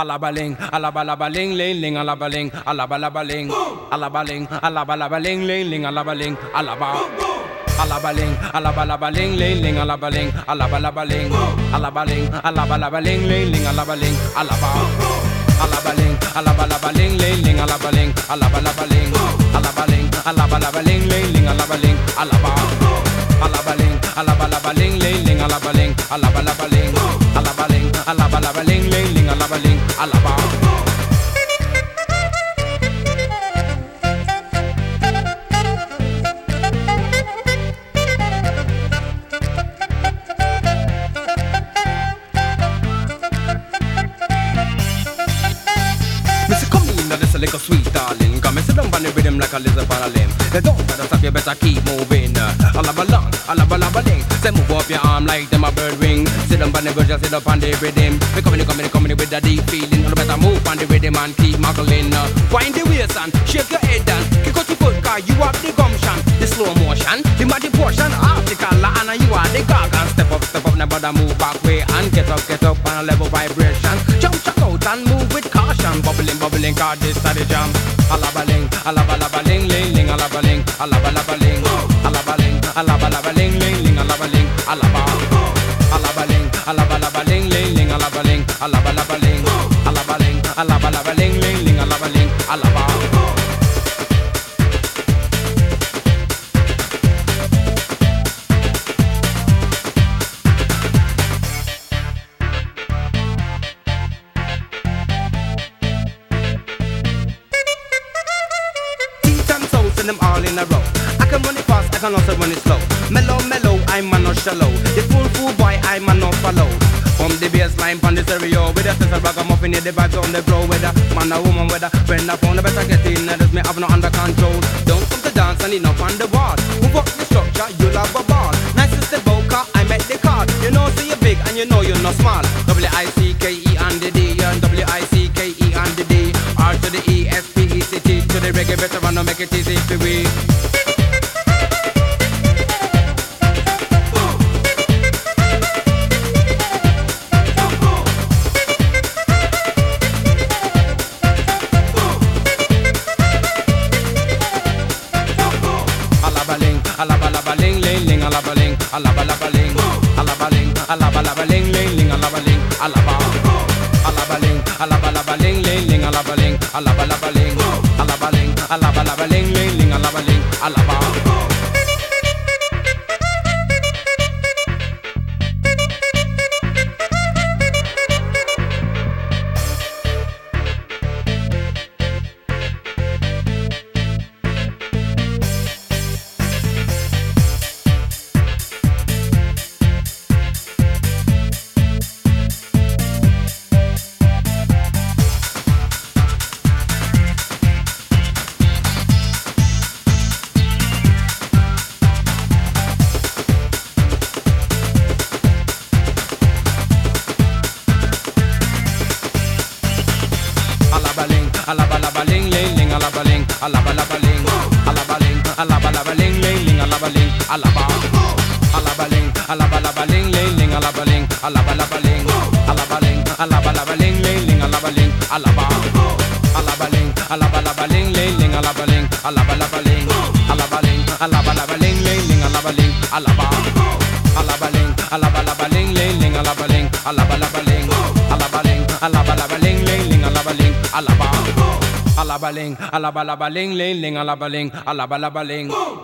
Alabaling, alabalabaling, ling, ling, alabaling, alabalabaling, alabaling, alabalabaling, ling, ling, alabaling, alaba. Alabaling, alabalabaling, ling, ling, alabaling, alabalabaling, alabaling, alabalabaling, ling, ling, alabaling, alaba. Alabaling, alabalabaling, ling, ling, alabaling, alabalabaling, alabaling, alabalabaling, ling, ling, alabaling, alaba. Alabaling, alabalabaling, ling, ling, alabaling, alabalabaling, alabaling, alabalabaling, ling, ling, alabaling, alaba. Missy, come in, this a little sweet darling. Come and sit down on the rhythm like a lizard on a limb. They don't gotta stop, you better keep moving. Alabalang, alabalabaling. Say move up your arm like them a bird wing. Sit down on the verge, sit up on the rhythm. We coming with that deep feeling. You better move on the rhythm and keep muggling. Wind the waist and shake your head and kick out your foot, cause you have the gumption. The slow motion, the mighty portion of the color, and you are the gargan. Step up, never bother move back way and get up on a level vibration. Jump, check out and move with caution. Bubbling, cause this is the jam. Alabaling, alabalabaling, ling, ling, alabaling, alabalabaling, alabaling, alabalabaling, ling, ling, alabaling, alaba. Alabaling, alabalabaling, ling, ling, alabaling, alabalabaling, alabaling, alabalabaling, ling, ling, alabaling, alaba. And them all in a row. I can run it fast, I can also run it slow. Mellow, I'm a no shallow. The fool boy, I'm a no follow. From the bassline, from the stereo. With a sense of ragamuffin, the vibes on the floor. Whether man or woman, whether friend or phone, better get in. There's me have no under control. Don't come to dance and enough on the wall. Move up the structure, you'll have a ball. Nice is the vocal, I make the card. You know, so you're big and you know you're not small. W-I-C-K-E and the D, and W-I-C-K-E and the D. R to the E, S, P, E, C, T. To the reggae veteran, no make it easy for we. Alabalabaling, ling, ling, alabaling, alabalabaling, alabaling, alabalabaling, ling, ling, alabaling, alaba. Alabaling, alabalabaling, ling, ling, alabaling, alabalabaling, alabaling, alabalabaling, ling, ling, alabaling, alaba. Alabalabaling, ling, ling, alabaling, alabalabaling, alabaling, alabalabaling, ling, ling, alabaling, alaba. Alabaling, alabalabaling, ling, ling, alabaling, alabalabaling, alabaling, alabalabaling, ling, ling, alabaling, alaba. Alabaling, alabalabaling, ling, ling, alabaling, alabalabaling, alabaling, alabalabaling, ling, ling, alabaling, alaba. Alabaling, alabalabaling, ling, ling, alabaling, alabalabaling, alabaling, alabalabaling, ling, ling, alabaling, alaba. Alabaling, alabalabaling, ling, ling, alabaling, alabalabaling.